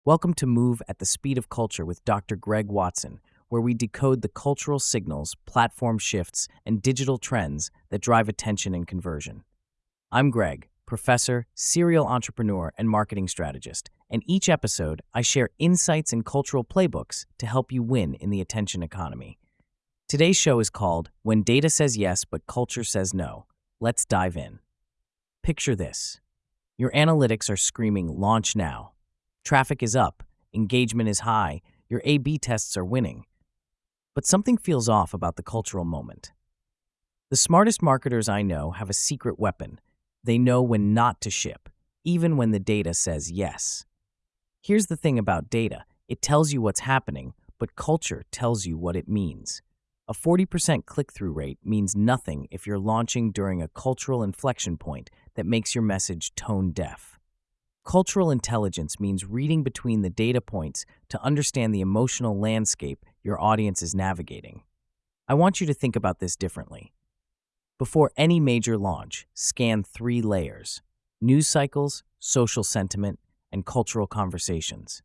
Welcome to Move at the Speed of Culture with Dr. Greg Watson, where we decode the cultural signals, platform shifts, and digital trends that drive attention and conversion. I'm Greg, professor, serial entrepreneur, and marketing strategist, and each episode I share insights and cultural playbooks to help you win in the attention economy. Today's show is called When Data Says Yes but Culture Says No. Let's dive in. Picture this. Your analytics are screaming, launch now. Traffic is up, engagement is high, your A/B tests are winning. But something feels off about the cultural moment. The smartest marketers I know have a secret weapon. They know when not to ship, even when the data says yes. Here's the thing about data. It tells you what's happening, but culture tells you what it means. A 40% click-through rate means nothing if you're launching during a cultural inflection point that makes your message tone-deaf. Cultural intelligence means reading between the data points to understand the emotional landscape your audience is navigating. I want you to think about this differently. Before any major launch, scan 3 layers: news cycles, social sentiment, and cultural conversations.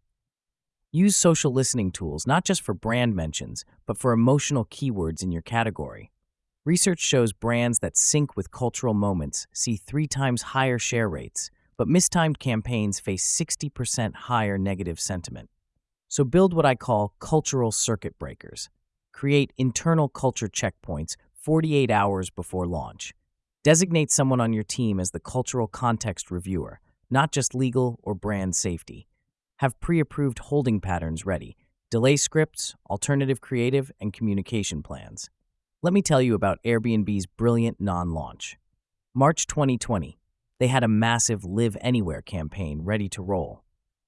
Use social listening tools not just for brand mentions, but for emotional keywords in your category. Research shows brands that sync with cultural moments see 3 times higher share rates, but mistimed campaigns face 60% higher negative sentiment. So build what I call cultural circuit breakers. Create internal culture checkpoints 48 hours before launch. Designate someone on your team as the cultural context reviewer, not just legal or brand safety. Have pre-approved holding patterns ready. Delay scripts, alternative creative, and communication plans. Let me tell you about Airbnb's brilliant non-launch. March 2020. They had a massive Live Anywhere campaign ready to roll.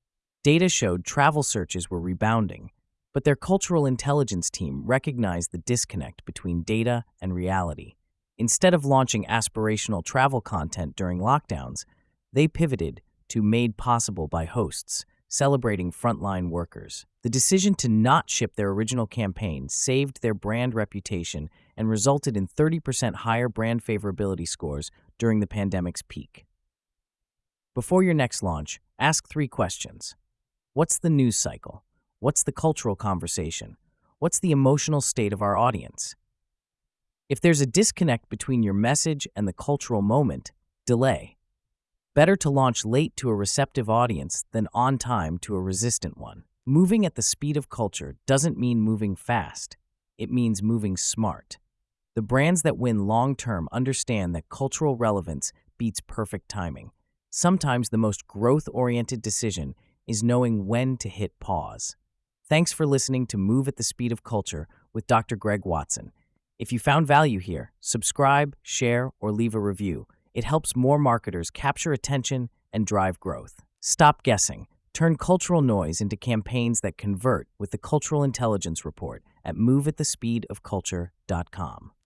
Data showed travel searches were rebounding, but their cultural intelligence team recognized the disconnect between data and reality. Instead of launching aspirational travel content during lockdowns, they pivoted to Made Possible by Hosts, celebrating frontline workers. The decision to not ship their original campaign saved their brand reputation and resulted in 30% higher brand favorability scores during the pandemic's peak. Before your next launch, ask 3 questions. What's the news cycle? What's the cultural conversation? What's the emotional state of our audience? If there's a disconnect between your message and the cultural moment, delay. Better to launch late to a receptive audience than on time to a resistant one. Moving at the speed of culture doesn't mean moving fast. It means moving smart. The brands that win long-term understand that cultural relevance beats perfect timing. Sometimes the most growth-oriented decision is knowing when to hit pause. Thanks for listening to Move at the Speed of Culture with Dr. Greg Watson. If you found value here, subscribe, share, or leave a review. It helps more marketers capture attention and drive growth. Stop guessing. Turn cultural noise into campaigns that convert with the Cultural Intelligence Report at moveatthespeedofculture.com.